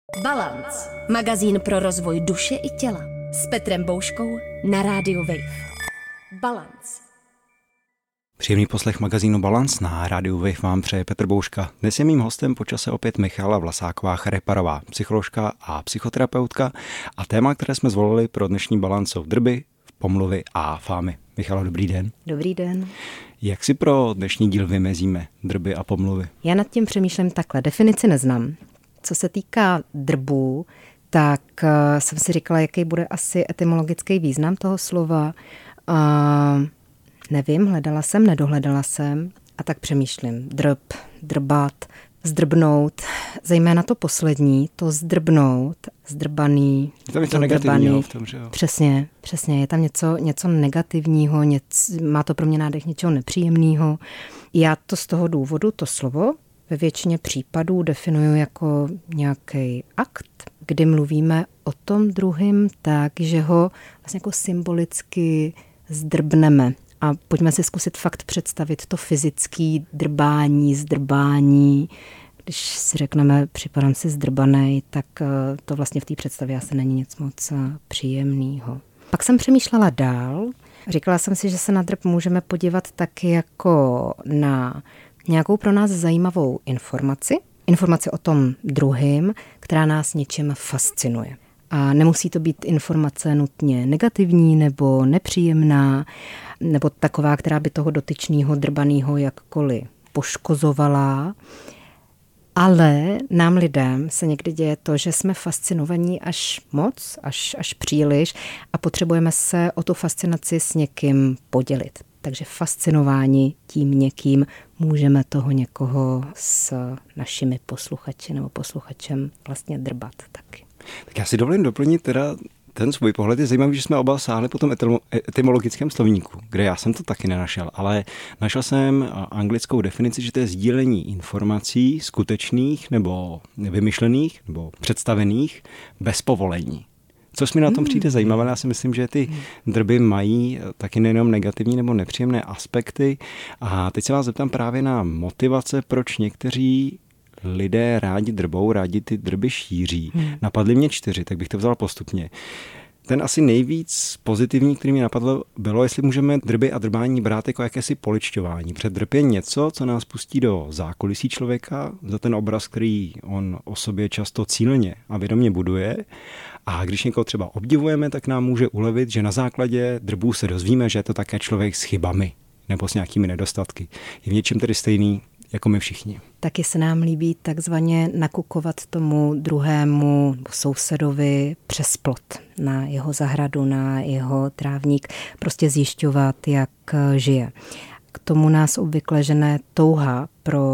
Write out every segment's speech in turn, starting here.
Balance. Magazín pro rozvoj duše i těla. S Petrem Bouškou na rádiu Wave. Balance. Příjemný poslech magazínu Balance na rádiu Wave vám přeje Petr Bouška. Dnes je mým hostem po čase opět Michala Vlasáková-Chareparová, psycholožka a psychoterapeutka. A téma, které jsme zvolili pro dnešní Balance, jsou drby, pomluvy a fámy. Michalo, dobrý den. Dobrý den. Jak si pro dnešní díl vymezíme drby a pomluvy? Já nad tím přemýšlím takhle. Definici neznám. Co se týká drbů, tak jsem si říkala, jaký bude asi etymologický význam toho slova. Nevím, nedohledala jsem a tak přemýšlím. Drb, drbat, zdrbnout, zejména to poslední, to zdrbnout, zdrbaný. Je tam něco negativního v tom, že jo? Přesně, je tam něco negativního, má to pro mě nádech něčeho nepříjemného. Já to z toho důvodu, to slovo, ve většině případů definuju jako nějaký akt, kdy mluvíme o tom druhým tak, že ho vlastně jako symbolicky zdrbneme. A pojďme si zkusit fakt představit to fyzické zdrbání. Když si řekneme, připadám si zdrbanej, tak to vlastně v té představě asi není nic moc příjemného. Pak jsem přemýšlela dál. Říkala jsem si, že se na drb můžeme podívat taky jako na nějakou pro nás zajímavou informaci o tom druhým, která nás něčím fascinuje. A nemusí to být informace nutně negativní nebo nepříjemná, nebo taková, která by toho dotyčného drbaného jakkoliv poškozovala. Ale nám lidem se někdy děje to, že jsme fascinovaní až moc, až příliš a potřebujeme se o tu fascinaci s někým podělit. Takže fascinováni tím někým můžeme toho někoho s našimi posluchači nebo posluchačem vlastně drbat taky. Tak já si dovolím doplnit teda ten svůj pohled. Je zajímavý, že jsme oba sáhli po tom etymologickém slovníku, kde já jsem to taky nenašel, ale našel jsem anglickou definici, že to je sdílení informací skutečných nebo vymyšlených nebo představených bez povolení. Což mi na tom přijde zajímavé, já si myslím, že ty drby mají taky nejenom negativní nebo nepříjemné aspekty. A teď se vás zeptám právě na motivace, proč někteří lidé rádi drbou, rádi ty drby šíří. Napadly mě 4, tak bych to vzal postupně. Ten asi nejvíc pozitivní, který mi napadlo, bylo, jestli můžeme drby a drbání brát jako jakési poličťování. Před drb je něco, co nás pustí do zákulisí člověka, za ten obraz, který on o sobě často cíleně a vědomě buduje. A když někoho třeba obdivujeme, tak nám může ulevit, že na základě drbů se dozvíme, že je to také člověk s chybami nebo s nějakými nedostatky. Je v něčem tedy stejný jako my všichni. Taky se nám líbí takzvaně nakukovat tomu druhému sousedovi přes plot, na jeho zahradu, na jeho trávník, prostě zjišťovat, jak žije. K tomu nás obvykle žene touha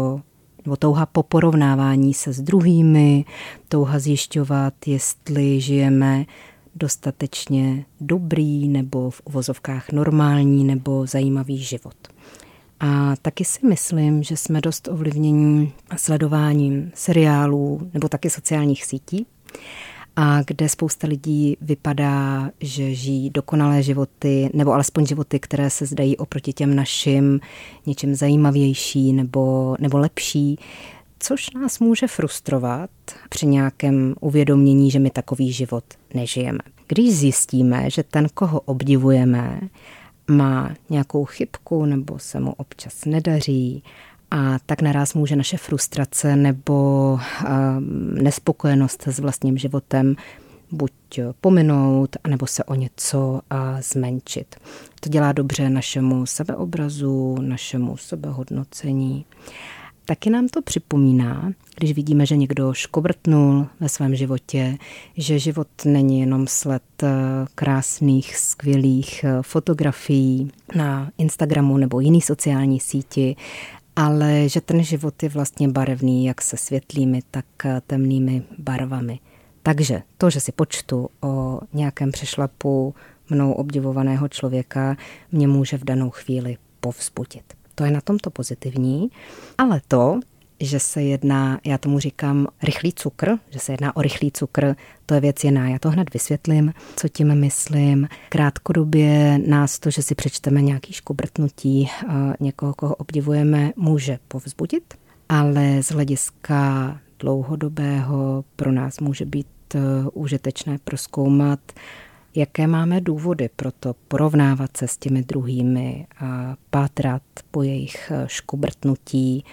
po porovnávání se s druhými, touha zjišťovat, jestli žijeme dostatečně dobrý nebo v uvozovkách normální nebo zajímavý život. A taky si myslím, že jsme dost ovlivnění sledováním seriálů nebo taky sociálních sítí, a kde spousta lidí vypadá, že žijí dokonalé životy, nebo alespoň životy, které se zdají oproti těm našim něčím zajímavější nebo lepší, což nás může frustrovat při nějakém uvědomění, že my takový život nežijeme. Když zjistíme, že ten, koho obdivujeme, má nějakou chybku nebo se mu občas nedaří, a tak naraz může naše frustrace nebo nespokojenost s vlastním životem buď pominout, anebo se o něco zmenšit. To dělá dobře našemu sebeobrazu, našemu sebehodnocení. Taky nám to připomíná, když vidíme, že někdo škobrtnul ve svém životě, že život není jenom sled krásných, skvělých fotografií na Instagramu nebo jiný sociální síti, ale že ten život je vlastně barevný, jak se světlými, tak temnými barvami. Takže to, že si počtu o nějakém přešlapu mnou obdivovaného člověka, mě může v danou chvíli povzbudit. To je na tomto pozitivní, ale to, že se jedná, já tomu říkám rychlý cukr, že se jedná o rychlý cukr, to je věc jiná. Já to hned vysvětlím, co tím myslím. Krátkodobě nás to, že si přečteme nějaký škobrtnutí někoho, koho obdivujeme, může povzbudit, ale z hlediska dlouhodobého pro nás může být užitečné prozkoumat, jaké máme důvody pro to porovnávat se s těmi druhými a pátrat po jejich škobrtnutí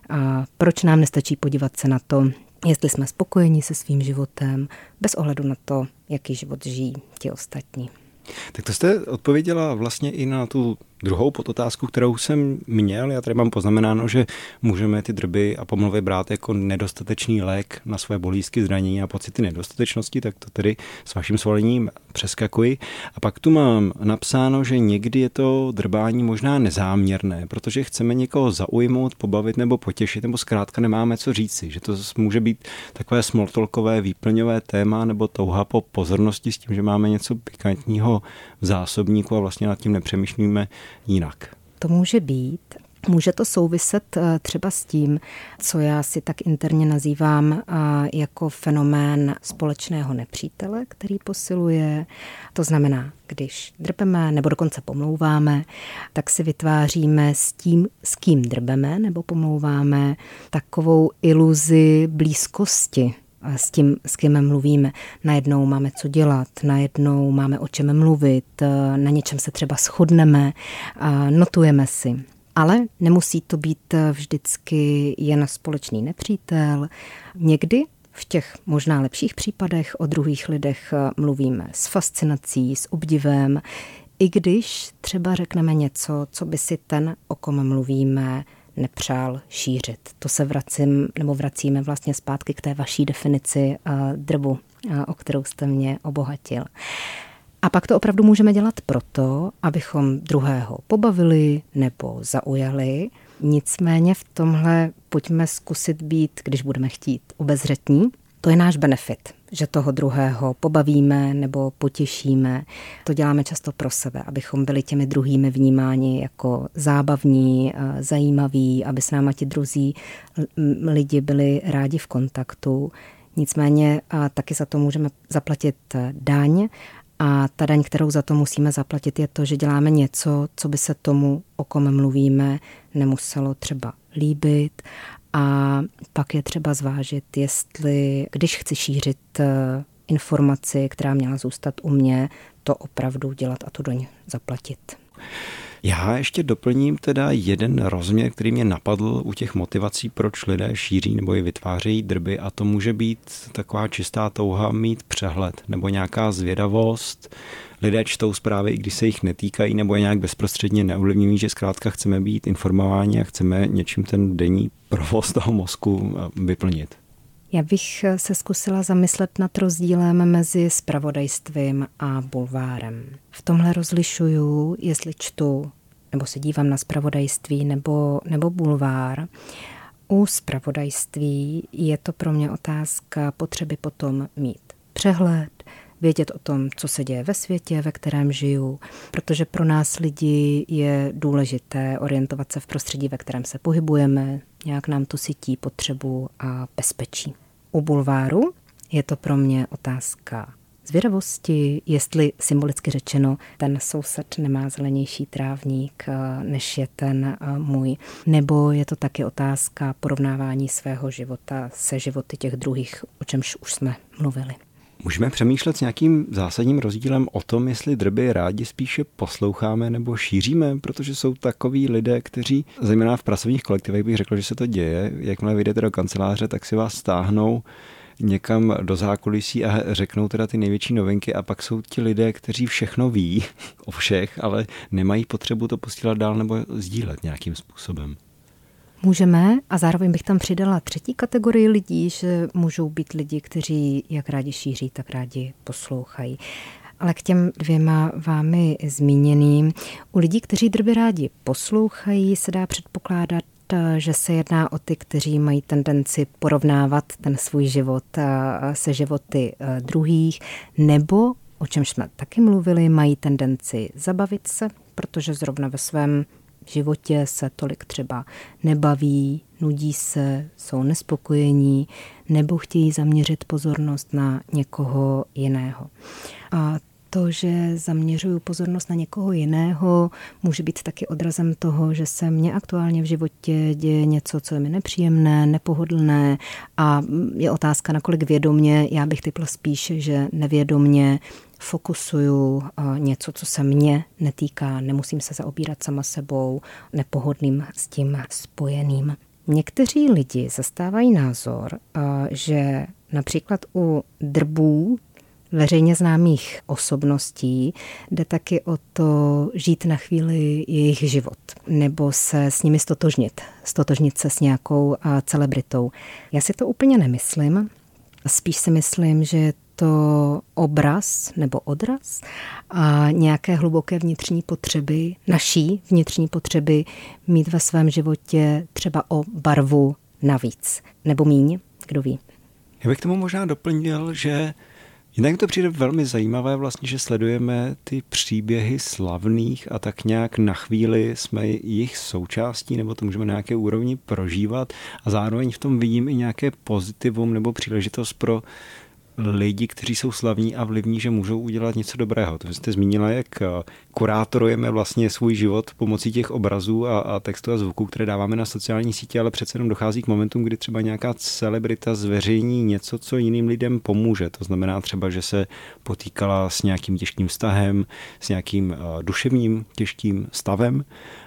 a proč nám nestačí podívat se na to, jestli jsme spokojeni se svým životem, bez ohledu na to, jaký život žijí ti ostatní. Tak to jste odpověděla vlastně i na tu druhou podotázku, kterou jsem měl. Já tady mám poznamenáno, že můžeme ty drby a pomluvy brát jako nedostatečný lék na své bolístky, zranění a pocity nedostatečnosti, tak to tedy s vaším svolením přeskakuji. A pak tu mám napsáno, že někdy je to drbání možná nezáměrné, protože chceme někoho zaujmout, pobavit nebo potěšit, nebo zkrátka nemáme co říci, že to může být takové smalltalkové, výplňové téma nebo touha po pozornosti s tím, že máme něco pikantního v zásobníku a vlastně nad tím nepřemýšlíme jinak. To může být. Může to souviset třeba s tím, co já si tak interně nazývám jako fenomén společného nepřítele, který posiluje. To znamená, když drbeme nebo dokonce pomlouváme, tak si vytváříme s tím, s kým drbeme nebo pomlouváme, takovou iluzi blízkosti s tím, s kým mluvíme. Najednou máme co dělat, najednou máme o čem mluvit, na něčem se třeba shodneme, notujeme si. Ale nemusí to být vždycky jen společný nepřítel. Někdy v těch možná lepších případech o druhých lidech mluvíme s fascinací, s obdivem, i když třeba řekneme něco, co by si ten, o kom mluvíme, nepřál šířit. To se vracíme vlastně zpátky k té vaší definici drbu, o kterou jste mě obohatil. A pak to opravdu můžeme dělat proto, abychom druhého pobavili nebo zaujali. Nicméně v tomhle pojďme zkusit být, když budeme chtít, obezřetní. To je náš benefit, že toho druhého pobavíme nebo potěšíme. To děláme často pro sebe, abychom byli těmi druhými vnímáni jako zábavní, zajímaví, aby s náma ti druzí lidi byli rádi v kontaktu. Nicméně taky za to můžeme zaplatit daň. A ta daň, kterou za to musíme zaplatit, je to, že děláme něco, co by se tomu, o kom mluvíme, nemuselo třeba líbit. A pak je třeba zvážit, jestli, když chci šířit informaci, která měla zůstat u mě, to opravdu dělat a tu daň zaplatit. Já ještě doplním teda jeden rozměr, který mě napadl u těch motivací, proč lidé šíří nebo je vytvářejí drby, a to může být taková čistá touha mít přehled nebo nějaká zvědavost. Lidé čtou zprávy, i když se jich netýkají nebo je nějak bezprostředně neovlivňují, že zkrátka chceme být informováni a chceme něčím ten denní provoz toho mozku vyplnit. Já bych se zkusila zamyslet nad rozdílem mezi zpravodajstvím a bulvárem. V tomhle rozlišuju, jestli čtu nebo se dívám na zpravodajství nebo bulvár. U zpravodajství je to pro mě otázka potřeby potom mít přehled, vědět o tom, co se děje ve světě, ve kterém žiju, protože pro nás lidi je důležité orientovat se v prostředí, ve kterém se pohybujeme, nějak nám to sytí potřebu a bezpečí. U bulváru je to pro mě otázka zvědavosti, jestli symbolicky řečeno ten soused nemá zelenější trávník, než je ten můj. Nebo je to taky otázka porovnávání svého života se životy těch druhých, o čemž už jsme mluvili. Můžeme přemýšlet s nějakým zásadním rozdílem o tom, jestli drby rádi spíše posloucháme nebo šíříme, protože jsou takoví lidé, kteří, zejména v pracovních kolektivech bych řekl, že se to děje, jakmile vyjdete do kanceláře, tak si vás stáhnou někam do zákulisí a řeknou teda ty největší novinky, a pak jsou ti lidé, kteří všechno ví o všech, ale nemají potřebu to posílat dál nebo sdílet nějakým způsobem. Můžeme, a zároveň bych tam přidala třetí kategorii lidí, že můžou být lidi, kteří jak rádi šíří, tak rádi poslouchají. Ale k těm dvěma vámi zmíněným, u lidí, kteří drby rádi poslouchají, se dá předpokládat, že se jedná o ty, kteří mají tendenci porovnávat ten svůj život se životy druhých, nebo, o čem jsme taky mluvili, mají tendenci zabavit se, protože zrovna ve svém životě se tolik třeba nebaví, nudí se, jsou nespokojení nebo chtějí zaměřit pozornost na někoho jiného. A To, že zaměřuju pozornost na někoho jiného, může být taky odrazem toho, že se mně aktuálně v životě děje něco, co je mi nepříjemné, nepohodlné a je otázka, nakolik vědomě, já bych typla spíš, že nevědomě fokusuju něco, co se mě netýká, nemusím se zaobírat sama sebou, nepohodlným s tím spojeným. Někteří lidi zastávají názor, že například u drbů veřejně známých osobností jde taky o to žít na chvíli jejich život nebo se s nimi stotožnit se s nějakou celebritou. Já si to úplně nemyslím. Spíš si myslím, že je to obraz nebo odraz a nějaké hluboké vnitřní potřeby, naší vnitřní potřeby mít ve svém životě třeba o barvu navíc nebo míň, kdo ví. Já bych tomu možná doplnil, že jinak to přijde velmi zajímavé vlastně, že sledujeme ty příběhy slavných a tak nějak na chvíli jsme jejich součástí nebo to můžeme na nějaké úrovni prožívat a zároveň v tom vidím i nějaké pozitivum nebo příležitost pro lidi, kteří jsou slavní a vlivní, že můžou udělat něco dobrého. To jste zmínila, jak kurátorujeme vlastně svůj život pomocí těch obrazů a textu a zvuků, které dáváme na sociální sítě, ale přece jenom dochází k momentům, kdy třeba nějaká celebrita zveřejní něco, co jiným lidem pomůže. To znamená třeba, že se potýkala s nějakým těžkým vztahem, s nějakým duševním těžkým stavem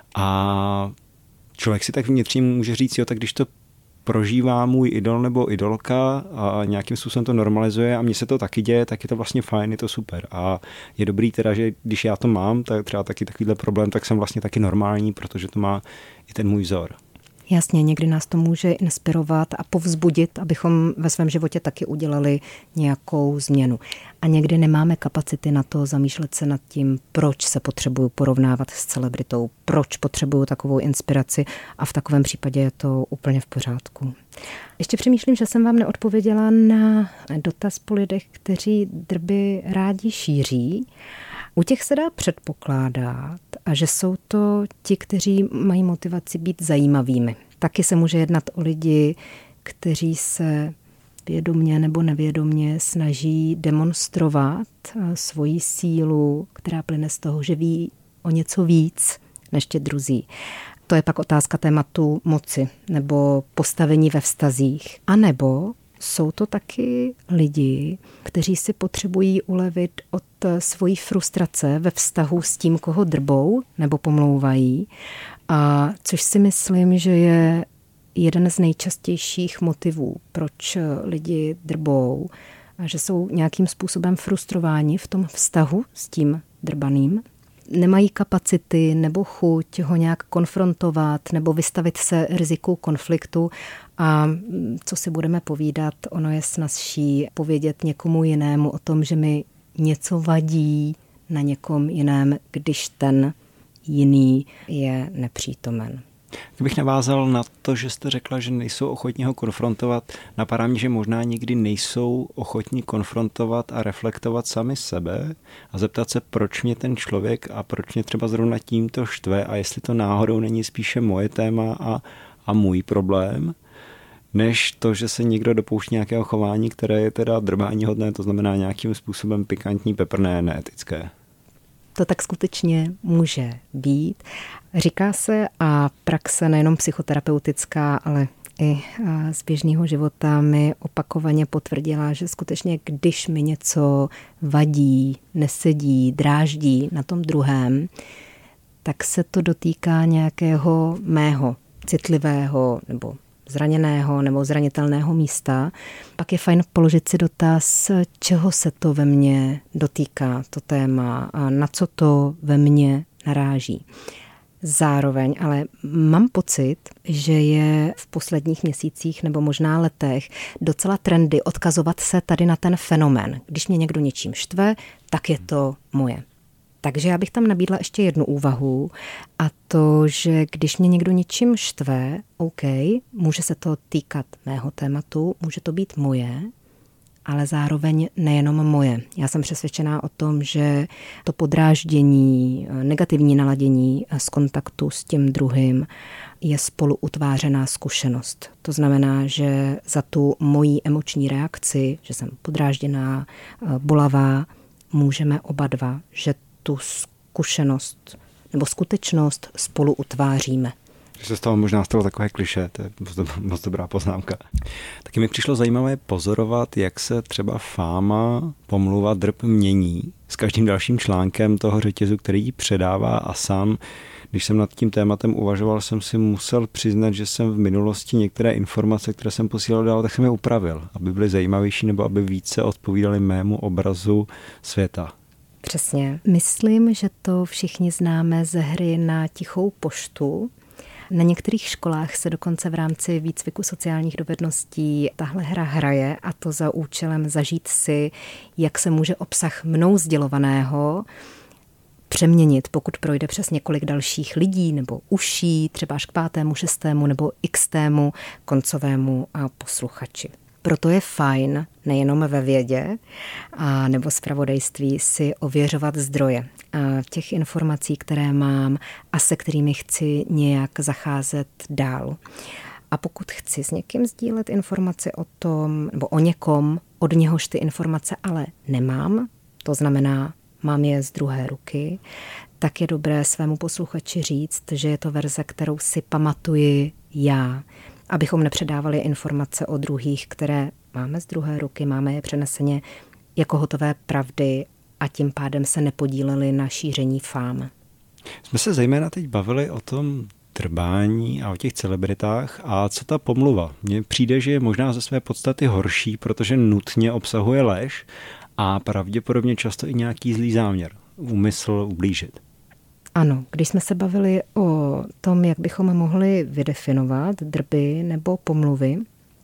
a člověk si tak vnitřně může říct, jo, tak když to prožívá můj idol nebo idolka a nějakým způsobem to normalizuje a mně se to taky děje, tak je to vlastně fajn, je to super. A je dobrý teda, že když já to mám, tak třeba taky takovýhle problém, tak jsem vlastně taky normální, protože to má i ten můj vzor. Jasně, někdy nás to může inspirovat a povzbudit, abychom ve svém životě taky udělali nějakou změnu. A někdy nemáme kapacity na to zamýšlet se nad tím, proč se potřebuju porovnávat s celebritou, proč potřebuju takovou inspiraci a v takovém případě je to úplně v pořádku. Ještě přemýšlím, že jsem vám neodpověděla na dotaz po lidech, kteří drby rádi šíří. U těch se dá předpokládat, a že jsou to ti, kteří mají motivaci být zajímavými. Taky se může jednat o lidi, kteří se vědomě nebo nevědomě snaží demonstrovat svoji sílu, která plyne z toho, že ví o něco víc než ti druzí. To je pak otázka tématu moci nebo postavení ve vztazích. A nebo jsou to taky lidi, kteří si potřebují ulevit od svojí frustrace ve vztahu s tím, koho drbou nebo pomlouvají. A což si myslím, že je jeden z nejčastějších motivů, proč lidi drbou, a že jsou nějakým způsobem frustrováni v tom vztahu s tím drbaným. Nemají kapacity nebo chuť ho nějak konfrontovat nebo vystavit se riziku konfliktu a co si budeme povídat, ono je snazší povědět někomu jinému o tom, že mi něco vadí na někom jiném, když ten jiný je nepřítomen. Kdybych navázal na to, že jste řekla, že nejsou ochotní ho konfrontovat, napadá mě, že možná nikdy nejsou ochotní konfrontovat a reflektovat sami sebe a zeptat se, proč mě ten člověk a proč mě třeba zrovna tímto štve a jestli to náhodou není spíše moje téma a můj problém, než to, že se někdo dopouští nějakého chování, které je teda drbáníhodné, to znamená nějakým způsobem pikantní, peprné, neetické. To tak skutečně může být. Říká se a praxe nejenom psychoterapeutická, ale i z běžného života mi opakovaně potvrdila, že skutečně, když mi něco vadí, nesedí, dráždí na tom druhém, tak se to dotýká nějakého mého citlivého nebo zraněného nebo zranitelného místa. Pak je fajn položit si dotaz, čeho se to ve mně dotýká, to téma, a na co to ve mně naráží. Zároveň ale mám pocit, že je v posledních měsících nebo možná letech docela trendy odkazovat se tady na ten fenomén. Když mě někdo něčím štve, tak je to moje. Takže já bych tam nabídla ještě jednu úvahu a to, že když mě někdo něčím štve, OK, může se to týkat mého tématu, může to být moje, ale zároveň nejenom moje. Já jsem přesvědčená o tom, že to podráždění, negativní naladění z kontaktu s tím druhým je spolu utvářená zkušenost. To znamená, že za tu moji emoční reakci, že jsem podrážděná, bolavá, můžeme oba dva, že tu zkušenost nebo skutečnost spolu utváříme. Že se z toho možná stalo takové klišé, to je moc dobrá poznámka. Taky mi přišlo zajímavé pozorovat, jak se třeba fáma, pomluva, drb mění s každým dalším článkem toho řetězu, který ji předává, a sám, když jsem nad tím tématem uvažoval, jsem si musel přiznat, že jsem v minulosti některé informace, které jsem posílal dál, tak jsem je upravil, aby byly zajímavější nebo aby více odpovídaly mému obrazu světa. Přesně. Myslím, že to všichni známe ze hry na tichou poštu. Na některých školách se dokonce v rámci výcviku sociálních dovedností tahle hra hraje, a to za účelem zažít si, jak se může obsah mnou sdělovaného přeměnit, pokud projde přes několik dalších lidí nebo uší, třeba až k 5., 6. nebo xtému koncovému a posluchači. Proto je fajn nejenom ve vědě a nebo zpravodajství si ověřovat zdroje těch informací, které mám a se kterými chci nějak zacházet dál. A pokud chci s někým sdílet informaci o tom nebo o někom, od něhož ty informace ale nemám, to znamená, mám je z druhé ruky, tak je dobré svému posluchači říct, že je to verze, kterou si pamatuji já, abychom nepředávali informace o druhých, které máme z druhé ruky, máme je přeneseně jako hotové pravdy a tím pádem se nepodíleli na šíření fám. Jsme se zejména teď bavili o tom drbání a o těch celebritách, a co ta pomluva? Mně přijde, že je možná ze své podstaty horší, protože nutně obsahuje lež a pravděpodobně často i nějaký zlý záměr, úmysl ublížit. Ano, když jsme se bavili o tom, jak bychom mohli vydefinovat drby nebo pomluvy,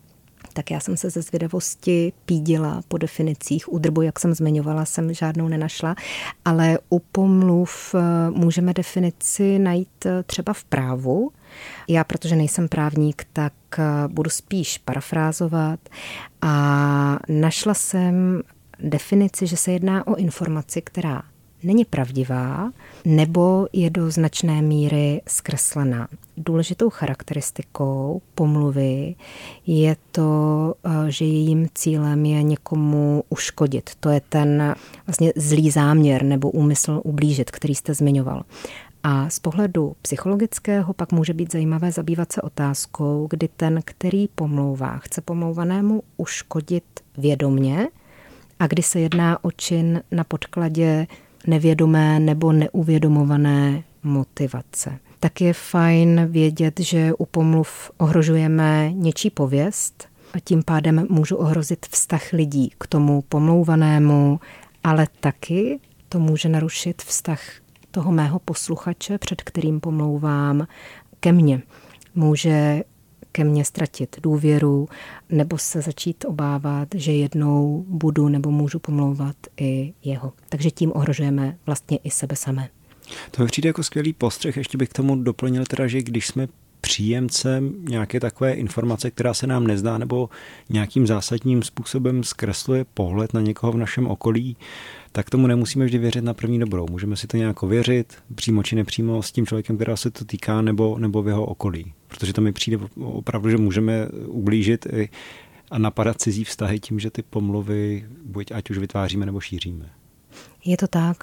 tak já jsem se ze zvědavosti pídila po definicích. U drbu, jak jsem zmiňovala, jsem žádnou nenašla, ale u pomluv můžeme definici najít třeba v právu. Já, protože nejsem právník, tak budu spíš parafrázovat, a našla jsem definici, že se jedná o informaci, která není pravdivá nebo je do značné míry zkreslená. Důležitou charakteristikou pomluvy je to, že jejím cílem je někomu uškodit. To je ten vlastně zlý záměr nebo úmysl ublížit, který jste zmiňoval. A z pohledu psychologického pak může být zajímavé zabývat se otázkou, kdy ten, který pomlouvá, chce pomlouvanému uškodit vědomně a kdy se jedná o čin na podkladě nevědomé nebo neuvědomované motivace. Tak je fajn vědět, že u pomluv ohrožujeme něčí pověst a tím pádem můžu ohrozit vztah lidí k tomu pomlouvanému, ale taky to může narušit vztah toho mého posluchače, před kterým pomlouvám, ke mně. Může ke mně ztratit důvěru nebo se začít obávat, že jednou budu nebo můžu pomlouvat i jeho. Takže tím ohrožujeme vlastně i sebe samé. To mi přijde jako skvělý postřeh. Ještě bych k tomu doplnil teda, že když jsme příjemcem nějaké takové informace, která se nám nezdá nebo nějakým zásadním způsobem zkresluje pohled na někoho v našem okolí, tak tomu nemusíme vždy věřit na první dobrou. Můžeme si to nějak ověřit, přímo či nepřímo s tím člověkem, kterého se to týká, nebo v jeho okolí. Protože to mi přijde opravdu, že můžeme ublížit a napadat cizí vztahy tím, že ty pomluvy ať už vytváříme nebo šíříme. Je to tak,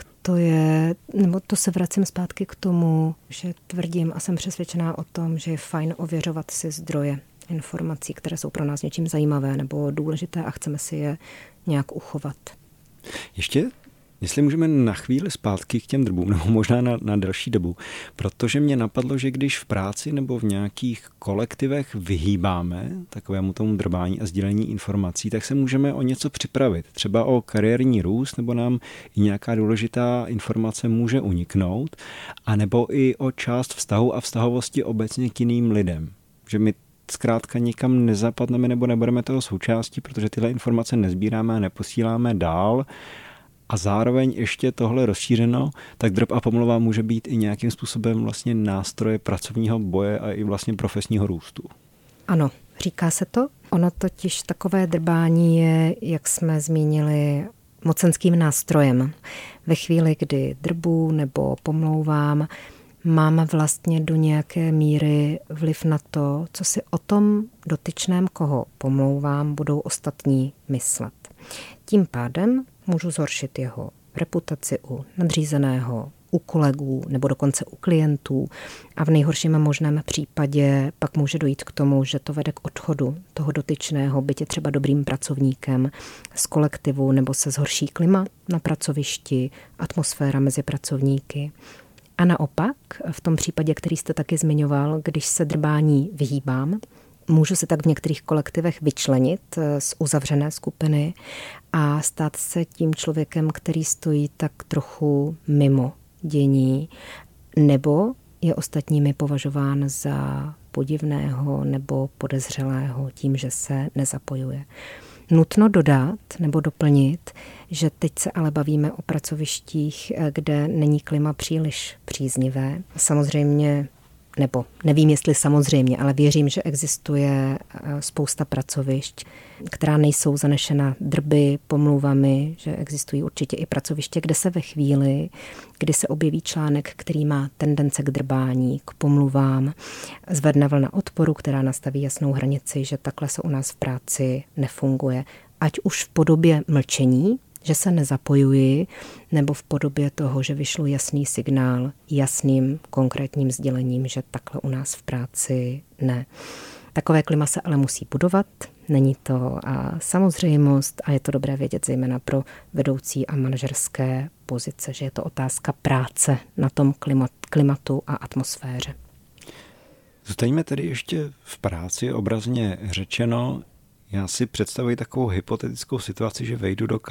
to se vracím zpátky k tomu, že tvrdím a jsem přesvědčená o tom, že je fajn ověřovat si zdroje informací, které jsou pro nás něčím zajímavé nebo důležité a chceme si je nějak uchovat. Ještě, jestli můžeme na chvíli zpátky k těm drbům, nebo možná na delší dobu, protože mě napadlo, že když v práci nebo v nějakých kolektivech vyhýbáme takovému tomu drbání a sdílení informací, tak se můžeme o něco připravit. Třeba o kariérní růst, nebo nám i nějaká důležitá informace může uniknout, anebo i o část vztahu a vztahovosti obecně k jiným lidem. Že my zkrátka nikam nezapadneme nebo nebudeme toho součástí, protože tyhle informace nezbíráme a neposíláme dál. A zároveň ještě tohle rozšířeno, tak drb a pomluva může být i nějakým způsobem vlastně nástroje pracovního boje a i vlastně profesního růstu. Ano, říká se to. Ono totiž takové drbání je, jak jsme zmínili, mocenským nástrojem. Ve chvíli, kdy drbu nebo pomlouvám, mám vlastně do nějaké míry vliv na to, co si o tom dotyčném, koho pomlouvám, budou ostatní myslet. Tím pádem můžu zhoršit jeho v reputaci u nadřízeného, u kolegů nebo dokonce u klientů a v nejhorším možném případě pak může dojít k tomu, že to vede k odchodu toho dotyčného, byť je třeba dobrým pracovníkem z kolektivu nebo se zhorší klima na pracovišti, atmosféra mezi pracovníky. A naopak, v tom případě, který jste taky zmiňoval, když se drbání vyhýbám, můžu se tak v některých kolektivech vyčlenit z uzavřené skupiny a stát se tím člověkem, který stojí tak trochu mimo dění, nebo je ostatními považován za podivného nebo podezřelého tím, že se nezapojuje. Nutno dodat nebo doplnit, že teď se ale bavíme o pracovištích, kde není klima příliš příznivé. Samozřejmě, nebo nevím, jestli samozřejmě, ale věřím, že existuje spousta pracovišť, která nejsou zanešena drby, pomluvami, že existují určitě i pracoviště, kde se ve chvíli, kdy se objeví článek, který má tendence k drbání, k pomluvám, zvedne vlna odporu, která nastaví jasnou hranici, že takhle se u nás v práci nefunguje. Ať už v podobě mlčení, že se nezapojuji, nebo v podobě toho, že vyšlu jasný signál, jasným konkrétním sdělením, že takhle u nás v práci ne. Takové klima se ale musí budovat, není to samozřejmost a je to dobré vědět zejména pro vedoucí a manažerské pozice, že je to otázka práce na tom klimatu a atmosféře. Zůstaňme tedy ještě v práci, obrazně řečeno. Já si představuji takovou hypotetickou situaci, že vejdu do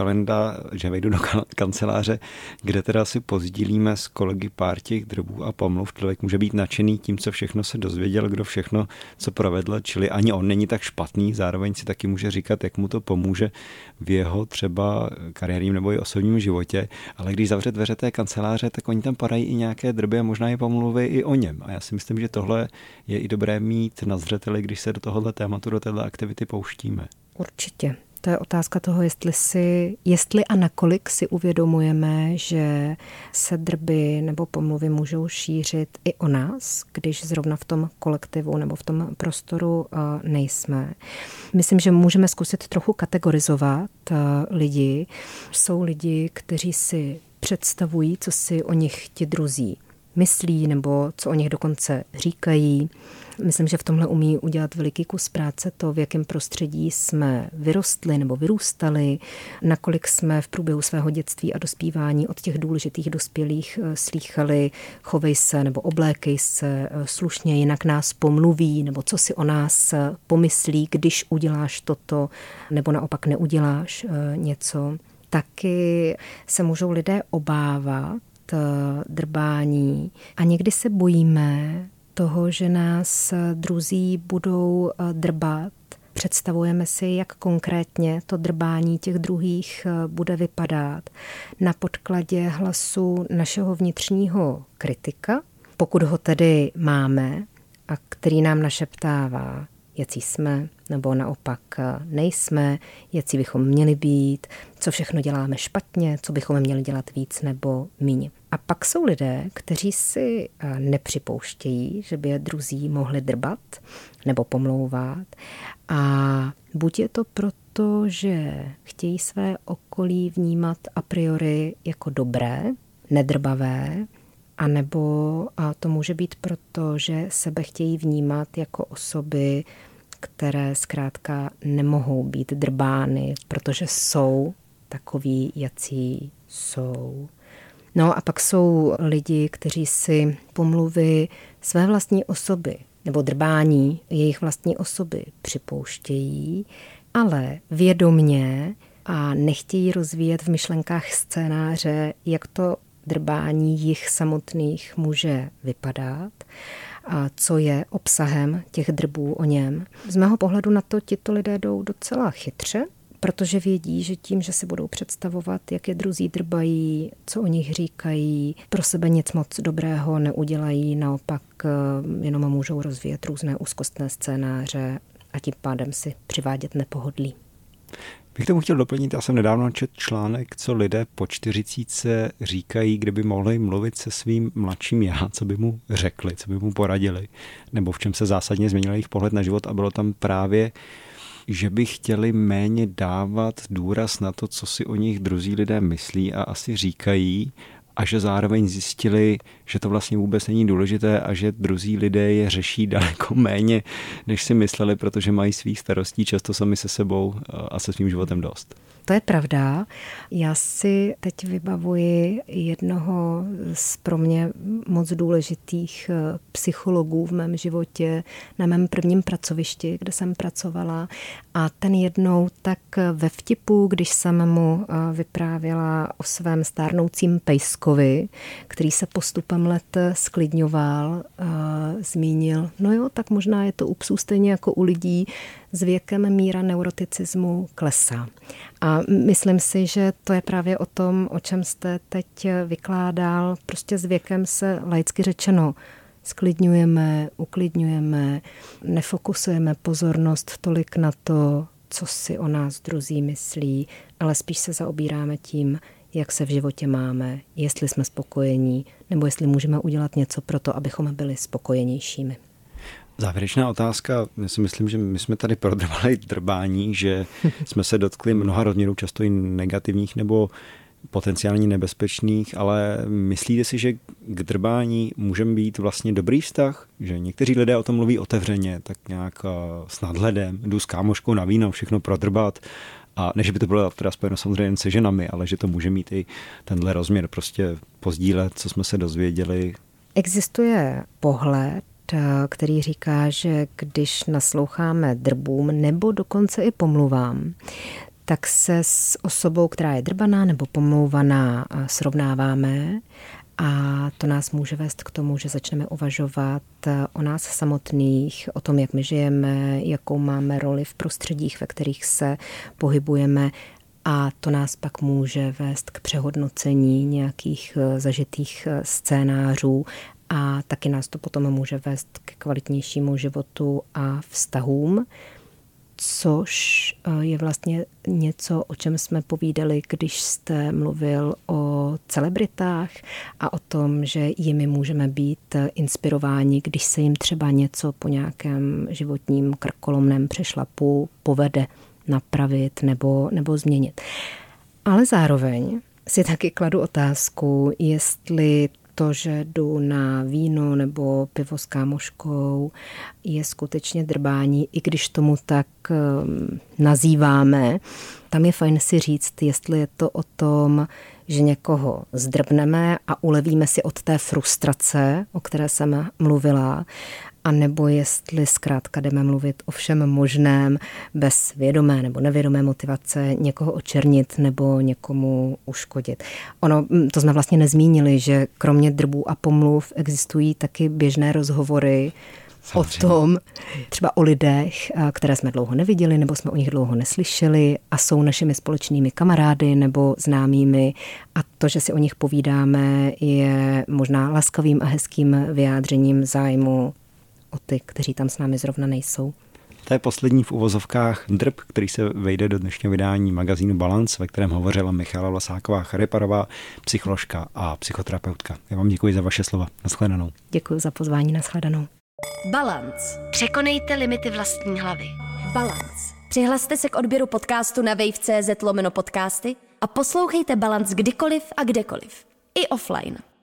kanceláře, kde teda si pozdílíme s kolegy pár těch drbů a pomluv. Člověk může být nadšený tím, co všechno se dozvěděl, kdo všechno, co provedl, čili ani on není tak špatný, zároveň si taky může říkat, jak mu to pomůže v jeho třeba kariérním nebo i osobním životě, ale když zavře dveře té kanceláře, tak oni tam padají i nějaké drby a možná i pomluvy i o něm. A já si myslím, že tohle je i dobré mít na zřeteli, když se do tohohle tématu, do téhle aktivity pouštíme. Určitě. To je otázka toho, jestli a nakolik si uvědomujeme, že se drby nebo pomluvy můžou šířit i o nás, když zrovna v tom kolektivu nebo v tom prostoru nejsme. Myslím, že můžeme zkusit trochu kategorizovat lidi. Jsou lidi, kteří si představují, co si o nich ti druzí myslí nebo co o nich dokonce říkají. Myslím, že v tomhle umí udělat veliký kus práce to, v jakém prostředí jsme vyrostli nebo vyrůstali, nakolik jsme v průběhu svého dětství a dospívání od těch důležitých dospělých slýchali, chovej se nebo oblékej se slušně, jinak nás pomluví, nebo co si o nás pomyslí, když uděláš toto, nebo naopak neuděláš něco. Taky se můžou lidé obávat drbání a někdy se bojíme toho, že nás druzí budou drbat. Představujeme si, jak konkrétně to drbání těch druhých bude vypadat na podkladě hlasu našeho vnitřního kritika, pokud ho tedy máme a který nám našeptává, jací jsme, nebo naopak nejsme, jací bychom měli být, co všechno děláme špatně, co bychom měli dělat víc nebo míň. A pak jsou lidé, kteří si nepřipouštějí, že by je druzí mohli drbat nebo pomlouvat. A buď je to proto, že chtějí své okolí vnímat a priori jako dobré, nedrbavé, anebo to může být proto, že sebe chtějí vnímat jako osoby, které zkrátka nemohou být drbány, protože jsou takoví, jací jsou. No a pak jsou lidi, kteří si pomluvy své vlastní osoby nebo drbání jejich vlastní osoby připouštějí, ale vědomně a nechtějí rozvíjet v myšlenkách scénáře, jak to drbání jich samotných může vypadat a co je obsahem těch drbů o něm. Z mého pohledu na to tito lidé jdou docela chytře, protože vědí, že tím, že si budou představovat, jak je druzí drbají, co o nich říkají, pro sebe nic moc dobrého neudělají, naopak jenom můžou rozvíjet různé úzkostné scénáře a tím pádem si přivádět nepohodlí. Bych tomu chtěl doplnit, já jsem nedávno četl článek, co lidé po 40 říkají, kdyby mohli mluvit se svým mladším já, co by mu řekli, co by mu poradili, nebo v čem se zásadně změnil jejich pohled na život a bylo tam právě že by chtěli méně dávat důraz na to, co si o nich druzí lidé myslí a asi říkají, a že zároveň zjistili, že to vlastně vůbec není důležité a že druzí lidé je řeší daleko méně, než si mysleli, protože mají svých starostí často sami se sebou a se svým životem dost. To je pravda. Já si teď vybavuji jednoho z pro mě moc důležitých psychologů v mém životě na mém prvním pracovišti, kde jsem pracovala. A ten jednou tak ve vtipu, když jsem mu vyprávěla o svém stárnoucím pejskovi, který se postupem let sklidňoval, zmínil, no jo, tak možná je to u psů stejně jako u lidí, s věkem míra neuroticismu klesá. A myslím si, že to je právě o tom, o čem jste teď vykládal. Prostě s věkem se laicky řečeno sklidňujeme, uklidňujeme, nefokusujeme pozornost tolik na to, co si o nás druzí myslí, ale spíš se zaobíráme tím, jak se v životě máme, jestli jsme spokojení, nebo jestli můžeme udělat něco pro to, abychom byli spokojenějšími. Závěrečná otázka. Já si myslím, že my jsme tady prodrbali drbání, že jsme se dotkli mnoha rozměrů, často i negativních nebo potenciálně nebezpečných, ale myslíte si, že k drbání můžeme být vlastně dobrý vztah? Že někteří lidé o tom mluví otevřeně, tak nějak s nadhledem, jdu s kámoškou na víno, všechno prodrbat. A ne, že by to bylo teda spojeno samozřejmě se ženami, ale že to může mít i tenhle rozměr, prostě pozdílet, co jsme se dozvěděli. Existuje pohled, který říká, že když nasloucháme drbům nebo dokonce i pomluvám, tak se s osobou, která je drbaná nebo pomlouvaná, srovnáváme a to nás může vést k tomu, že začneme uvažovat o nás samotných, o tom, jak my žijeme, jakou máme roli v prostředích, ve kterých se pohybujeme, a to nás pak může vést k přehodnocení nějakých zažitých scénářů a taky nás to potom může vést k kvalitnějšímu životu a vztahům, což je vlastně něco, o čem jsme povídali, když jste mluvil o celebritách a o tom, že jimi můžeme být inspirováni, když se jim třeba něco po nějakém životním krkolomném přešlapu povede napravit nebo změnit. Ale zároveň si taky kladu otázku, jestli to, že jdu na víno nebo pivo s kámoškou, je skutečně drbání, i když tomu tak nazýváme. Tam je fajn si říct, jestli je to o tom, že někoho zdrbneme a ulevíme si od té frustrace, o které jsem mluvila, a nebo jestli zkrátka jdeme mluvit o všem možném bez vědomé nebo nevědomé motivace někoho očernit nebo někomu uškodit. To jsme vlastně nezmínili, že kromě drbů a pomluv existují taky běžné rozhovory o tom, třeba o lidech, které jsme dlouho neviděli nebo jsme o nich dlouho neslyšeli a jsou našimi společnými kamarády nebo známými, a to, že si o nich povídáme, je možná laskavým a hezkým vyjádřením zájmu o ty, kteří tam s námi zrovna nejsou. To je poslední v uvozovkách drb, který se vejde do dnešního vydání magazínu Balance, ve kterém hovořila Michala Vlasáková-Charyparová, psycholožka a psychoterapeutka. Já vám děkuji za vaše slova. Nashledanou. Děkuji za pozvání. Nashledanou. Balance. Překonejte limity vlastní hlavy. Balance. Přihlaste se k odběru podcastu na wave.cz/podcasty a poslouchejte Balance kdykoliv a kdekoliv. I offline.